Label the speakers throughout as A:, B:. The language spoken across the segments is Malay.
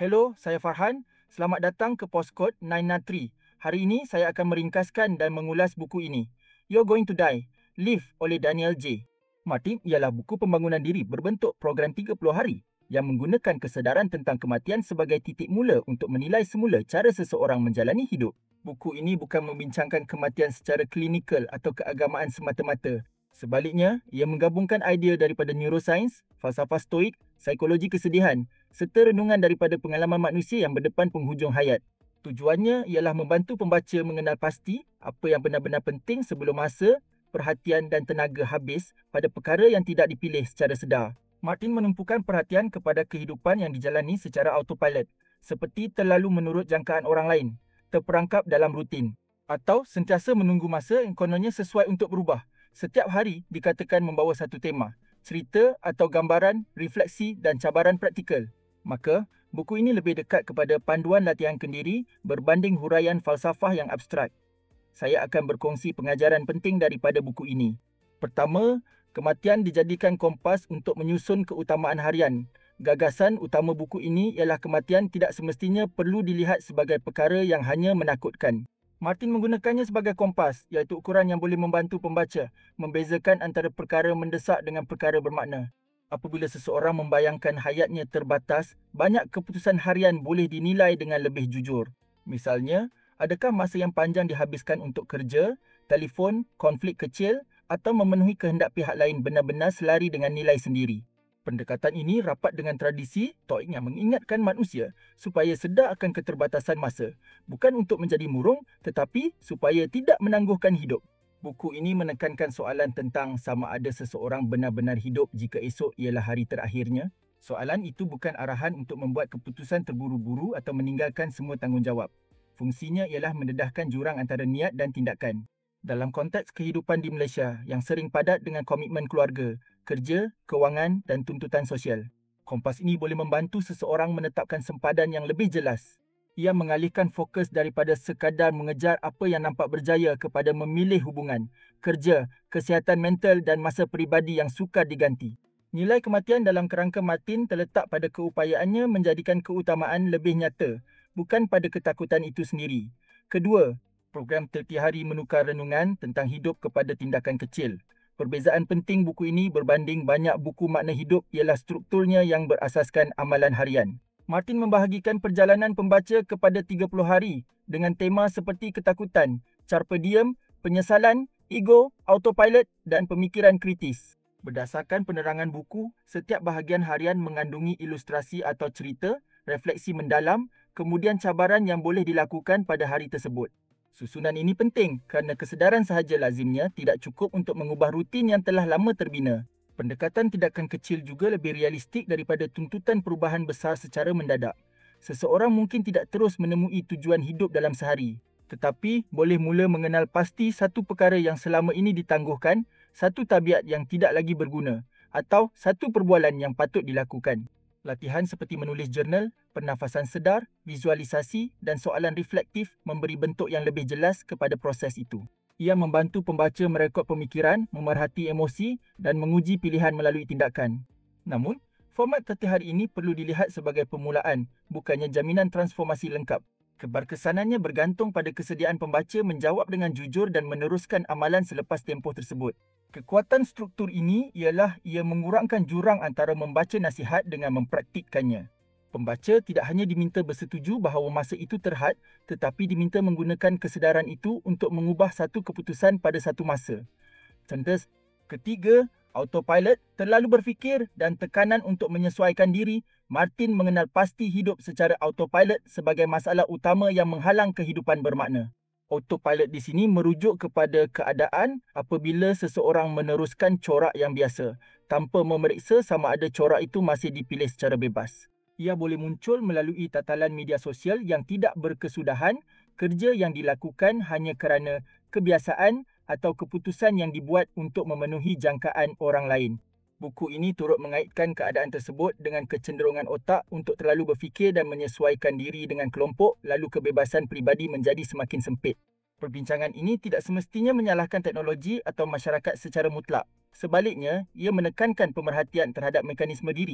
A: Hello, saya Farhan. Selamat datang ke Postcode 993. Hari ini saya akan meringkaskan dan mengulas buku ini. You're Going to Die, Live oleh Daniel J. Martin ialah buku pembangunan diri berbentuk program 30 hari yang menggunakan kesedaran tentang kematian sebagai titik mula untuk menilai semula cara seseorang menjalani hidup. Buku ini bukan membincangkan kematian secara klinikal atau keagamaan semata-mata. Sebaliknya, ia menggabungkan idea daripada neuroscience, falsafah stoik, psikologi kesedihan serta renungan daripada pengalaman manusia yang berdepan penghujung hayat. Tujuannya ialah membantu pembaca mengenal pasti apa yang benar-benar penting sebelum masa, perhatian dan tenaga habis pada perkara yang tidak dipilih secara sedar. Martin menumpukan perhatian kepada kehidupan yang dijalani secara autopilot, seperti terlalu menurut jangkaan orang lain, terperangkap dalam rutin, atau sentiasa menunggu masa yang kononnya sesuai untuk berubah. Setiap hari dikatakan membawa satu tema, cerita atau gambaran, refleksi dan cabaran praktikal. Maka, buku ini lebih dekat kepada panduan latihan kendiri berbanding huraian falsafah yang abstrak. Saya akan berkongsi pengajaran penting daripada buku ini. Pertama, kematian dijadikan kompas untuk menyusun keutamaan harian. Gagasan utama buku ini ialah kematian tidak semestinya perlu dilihat sebagai perkara yang hanya menakutkan. Martin menggunakannya sebagai kompas, iaitu ukuran yang boleh membantu pembaca membezakan antara perkara mendesak dengan perkara bermakna. Apabila seseorang membayangkan hayatnya terbatas, banyak keputusan harian boleh dinilai dengan lebih jujur. Misalnya, adakah masa yang panjang dihabiskan untuk kerja, telefon, konflik kecil atau memenuhi kehendak pihak lain benar-benar selari dengan nilai sendiri? Pendekatan ini rapat dengan tradisi Stoik yang mengingatkan manusia supaya sedar akan keterbatasan masa, bukan untuk menjadi murung tetapi supaya tidak menangguhkan hidup. Buku ini menekankan soalan tentang sama ada seseorang benar-benar hidup jika esok ialah hari terakhirnya. Soalan itu bukan arahan untuk membuat keputusan terburu-buru atau meninggalkan semua tanggungjawab. Fungsinya ialah mendedahkan jurang antara niat dan tindakan. Dalam konteks kehidupan di Malaysia yang sering padat dengan komitmen keluarga, kerja, kewangan dan tuntutan sosial, kompas ini boleh membantu seseorang menetapkan sempadan yang lebih jelas. Ia mengalihkan fokus daripada sekadar mengejar apa yang nampak berjaya kepada memilih hubungan, kerja, kesihatan mental dan masa peribadi yang sukar diganti. Nilai kematian dalam kerangka Martin terletak pada keupayaannya menjadikan keutamaan lebih nyata, bukan pada ketakutan itu sendiri. Kedua, program 30 hari menukar renungan tentang hidup kepada tindakan kecil. Perbezaan penting buku ini berbanding banyak buku makna hidup ialah strukturnya yang berasaskan amalan harian. Martin membahagikan perjalanan pembaca kepada 30 hari dengan tema seperti ketakutan, carpe diem, penyesalan, ego, autopilot dan pemikiran kritis. Berdasarkan penerangan buku, setiap bahagian harian mengandungi ilustrasi atau cerita, refleksi mendalam, kemudian cabaran yang boleh dilakukan pada hari tersebut. Susunan ini penting kerana kesedaran sahaja lazimnya tidak cukup untuk mengubah rutin yang telah lama terbina. Pendekatan tindakan kecil juga lebih realistik daripada tuntutan perubahan besar secara mendadak. Seseorang mungkin tidak terus menemui tujuan hidup dalam sehari, tetapi boleh mula mengenal pasti satu perkara yang selama ini ditangguhkan, satu tabiat yang tidak lagi berguna, atau satu perbualan yang patut dilakukan. Latihan seperti menulis jurnal, pernafasan sedar, visualisasi dan soalan reflektif memberi bentuk yang lebih jelas kepada proses itu. Ia membantu pembaca merekod pemikiran, memerhati emosi dan menguji pilihan melalui tindakan. Namun, format 30 hari ini perlu dilihat sebagai permulaan, bukannya jaminan transformasi lengkap. Keberkesanannya bergantung pada kesediaan pembaca menjawab dengan jujur dan meneruskan amalan selepas tempoh tersebut. Kekuatan struktur ini ialah ia mengurangkan jurang antara membaca nasihat dengan mempraktikkannya. Pembaca tidak hanya diminta bersetuju bahawa masa itu terhad, tetapi diminta menggunakan kesedaran itu untuk mengubah satu keputusan pada satu masa. Contoh ketiga, autopilot, terlalu berfikir dan tekanan untuk menyesuaikan diri. Martin mengenal pasti hidup secara autopilot sebagai masalah utama yang menghalang kehidupan bermakna. Autopilot di sini merujuk kepada keadaan apabila seseorang meneruskan corak yang biasa, tanpa memeriksa sama ada corak itu masih dipilih secara bebas. Ia boleh muncul melalui tatalan media sosial yang tidak berkesudahan, kerja yang dilakukan hanya kerana kebiasaan atau keputusan yang dibuat untuk memenuhi jangkaan orang lain. Buku ini turut mengaitkan keadaan tersebut dengan kecenderungan otak untuk terlalu berfikir dan menyesuaikan diri dengan kelompok, lalu kebebasan peribadi menjadi semakin sempit. Perbincangan ini tidak semestinya menyalahkan teknologi atau masyarakat secara mutlak. Sebaliknya, ia menekankan pemerhatian terhadap mekanisme diri.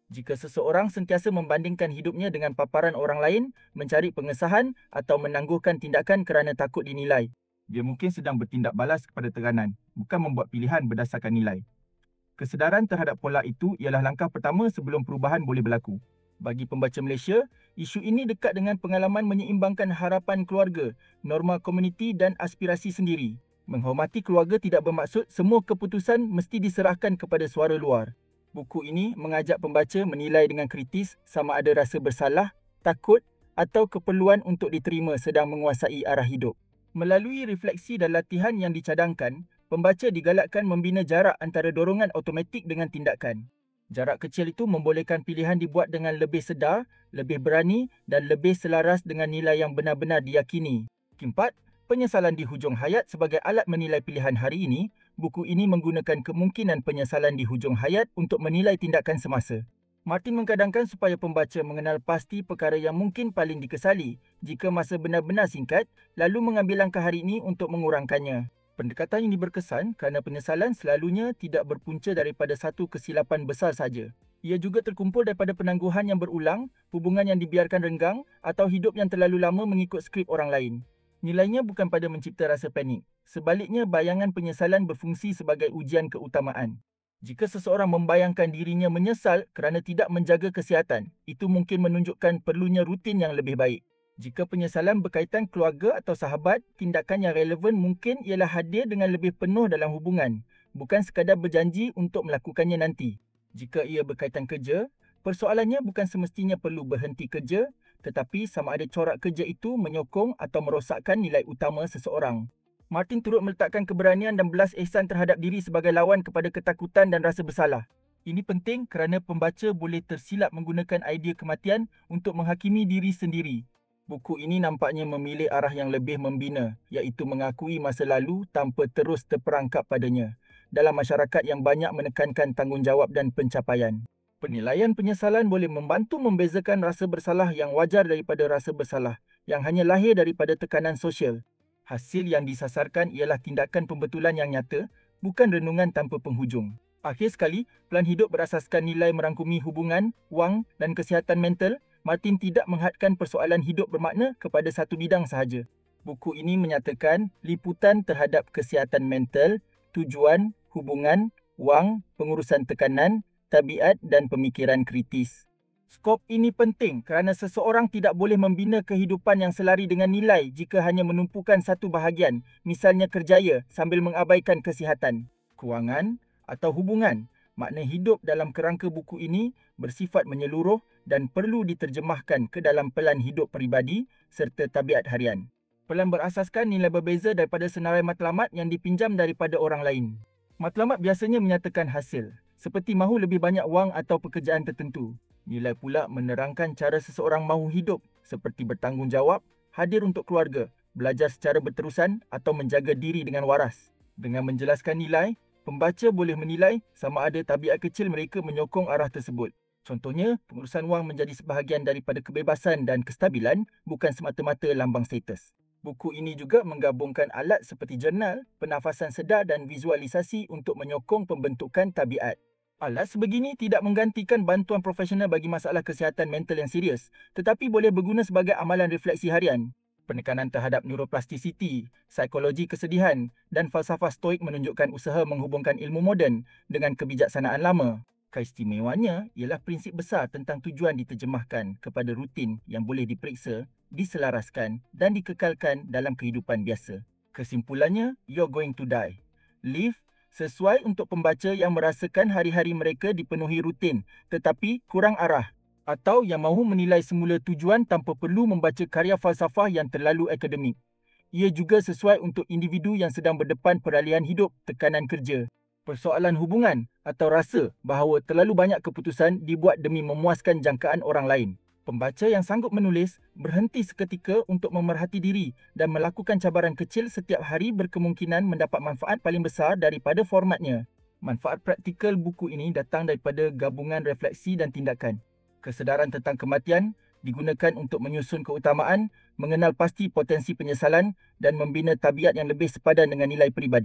A: Jika seseorang sentiasa membandingkan hidupnya dengan paparan orang lain, mencari pengesahan atau menangguhkan tindakan kerana takut dinilai, dia mungkin sedang bertindak balas kepada tekanan, bukan membuat pilihan berdasarkan nilai. Kesedaran terhadap pola itu ialah langkah pertama sebelum perubahan boleh berlaku. Bagi pembaca Malaysia, isu ini dekat dengan pengalaman menyeimbangkan harapan keluarga, norma komuniti dan aspirasi sendiri. Menghormati keluarga tidak bermaksud semua keputusan mesti diserahkan kepada suara luar. Buku ini mengajak pembaca menilai dengan kritis sama ada rasa bersalah, takut atau keperluan untuk diterima sedang menguasai arah hidup. Melalui refleksi dan latihan yang dicadangkan, pembaca digalakkan membina jarak antara dorongan automatik dengan tindakan. Jarak kecil itu membolehkan pilihan dibuat dengan lebih sedar, lebih berani dan lebih selaras dengan nilai yang benar-benar diyakini. Keempat, penyesalan di hujung hayat sebagai alat menilai pilihan hari ini. Buku ini menggunakan kemungkinan penyesalan di hujung hayat untuk menilai tindakan semasa. Martin mengkadangkan supaya pembaca mengenal pasti perkara yang mungkin paling dikesali jika masa benar-benar singkat, lalu mengambil langkah hari ini untuk mengurangkannya. Pendekatan ini berkesan kerana penyesalan selalunya tidak berpunca daripada satu kesilapan besar saja. Ia juga terkumpul daripada penangguhan yang berulang, hubungan yang dibiarkan renggang atau hidup yang terlalu lama mengikut skrip orang lain. Nilainya bukan pada mencipta rasa panik. Sebaliknya, bayangan penyesalan berfungsi sebagai ujian keutamaan. Jika seseorang membayangkan dirinya menyesal kerana tidak menjaga kesihatan, itu mungkin menunjukkan perlunya rutin yang lebih baik. Jika penyesalan berkaitan keluarga atau sahabat, tindakan yang relevan mungkin ialah hadir dengan lebih penuh dalam hubungan, bukan sekadar berjanji untuk melakukannya nanti. Jika ia berkaitan kerja, persoalannya bukan semestinya perlu berhenti kerja, tetapi sama ada corak kerja itu menyokong atau merosakkan nilai utama seseorang. Martin turut meletakkan keberanian dan belas ihsan terhadap diri sebagai lawan kepada ketakutan dan rasa bersalah. Ini penting kerana pembaca boleh tersilap menggunakan idea kematian untuk menghakimi diri sendiri. Buku ini nampaknya memilih arah yang lebih membina, iaitu mengakui masa lalu tanpa terus terperangkap padanya, dalam masyarakat yang banyak menekankan tanggungjawab dan pencapaian. Penilaian penyesalan boleh membantu membezakan rasa bersalah yang wajar daripada rasa bersalah yang hanya lahir daripada tekanan sosial. Hasil yang disasarkan ialah tindakan pembetulan yang nyata, bukan renungan tanpa penghujung. Akhir sekali, pelan hidup berasaskan nilai merangkumi hubungan, wang dan kesihatan mental. Martin tidak menghadkan persoalan hidup bermakna kepada satu bidang sahaja. Buku ini menyatakan liputan terhadap kesihatan mental, tujuan, hubungan, wang, pengurusan tekanan, tabiat dan pemikiran kritis. Skop ini penting kerana seseorang tidak boleh membina kehidupan yang selari dengan nilai jika hanya menumpukan satu bahagian, misalnya kerjaya sambil mengabaikan kesihatan, kewangan atau hubungan. Makna hidup dalam kerangka buku ini bersifat menyeluruh dan perlu diterjemahkan ke dalam pelan hidup peribadi serta tabiat harian. Pelan berasaskan nilai berbeza daripada senarai matlamat yang dipinjam daripada orang lain. Matlamat biasanya menyatakan hasil, seperti mahu lebih banyak wang atau pekerjaan tertentu. Nilai pula menerangkan cara seseorang mahu hidup, seperti bertanggungjawab, hadir untuk keluarga, belajar secara berterusan atau menjaga diri dengan waras. Dengan menjelaskan nilai, pembaca boleh menilai sama ada tabiat kecil mereka menyokong arah tersebut. Contohnya, pengurusan wang menjadi sebahagian daripada kebebasan dan kestabilan, bukan semata-mata lambang status. Buku ini juga menggabungkan alat seperti jurnal, pernafasan sedar dan visualisasi untuk menyokong pembentukan tabiat. Alat sebegini tidak menggantikan bantuan profesional bagi masalah kesihatan mental yang serius, tetapi boleh berguna sebagai amalan refleksi harian. Penekanan terhadap neuroplasticity, psikologi kesedihan dan falsafah stoik menunjukkan usaha menghubungkan ilmu moden dengan kebijaksanaan lama. Keistimewaannya ialah prinsip besar tentang tujuan diterjemahkan kepada rutin yang boleh diperiksa, diselaraskan dan dikekalkan dalam kehidupan biasa. Kesimpulannya, you're going to die. Live sesuai untuk pembaca yang merasakan hari-hari mereka dipenuhi rutin tetapi kurang arah, atau yang mahu menilai semula tujuan tanpa perlu membaca karya falsafah yang terlalu akademik. Ia juga sesuai untuk individu yang sedang berdepan peralihan hidup, tekanan kerja, persoalan hubungan atau rasa bahawa terlalu banyak keputusan dibuat demi memuaskan jangkaan orang lain. Pembaca yang sanggup menulis, berhenti seketika untuk memerhati diri dan melakukan cabaran kecil setiap hari berkemungkinan mendapat manfaat paling besar daripada formatnya. Manfaat praktikal buku ini datang daripada gabungan refleksi dan tindakan. Kesedaran tentang kematian digunakan untuk menyusun keutamaan, mengenal pasti potensi penyesalan dan membina tabiat yang lebih sepadan dengan nilai peribadi.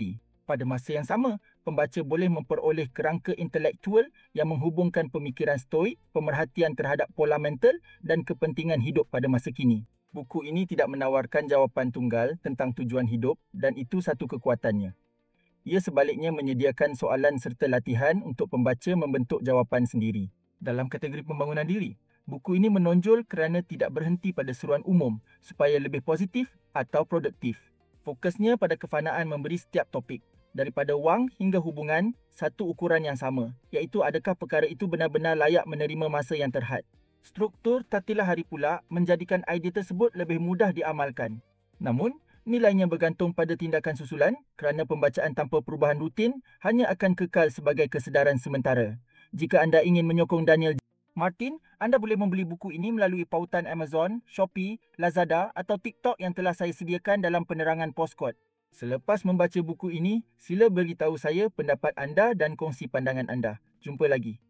A: Pada masa yang sama, pembaca boleh memperoleh kerangka intelektual yang menghubungkan pemikiran stoik, pemerhatian terhadap pola mental dan kepentingan hidup pada masa kini. Buku ini tidak menawarkan jawapan tunggal tentang tujuan hidup dan itu satu kekuatannya. Ia sebaliknya menyediakan soalan serta latihan untuk pembaca membentuk jawapan sendiri. Dalam kategori pembangunan diri, buku ini menonjol kerana tidak berhenti pada seruan umum supaya lebih positif atau produktif. Fokusnya pada kefanaan memberi setiap topik. Daripada wang hingga hubungan, satu ukuran yang sama, iaitu adakah perkara itu benar-benar layak menerima masa yang terhad. Struktur tatilah hari pula menjadikan idea tersebut lebih mudah diamalkan. Namun, nilainya bergantung pada tindakan susulan kerana pembacaan tanpa perubahan rutin hanya akan kekal sebagai kesedaran sementara. Jika anda ingin menyokong Daniel Martin, anda boleh membeli buku ini melalui pautan Amazon, Shopee, Lazada atau TikTok yang telah saya sediakan dalam penerangan Postcode. Selepas membaca buku ini, sila beritahu saya pendapat anda dan kongsi pandangan anda. Jumpa lagi.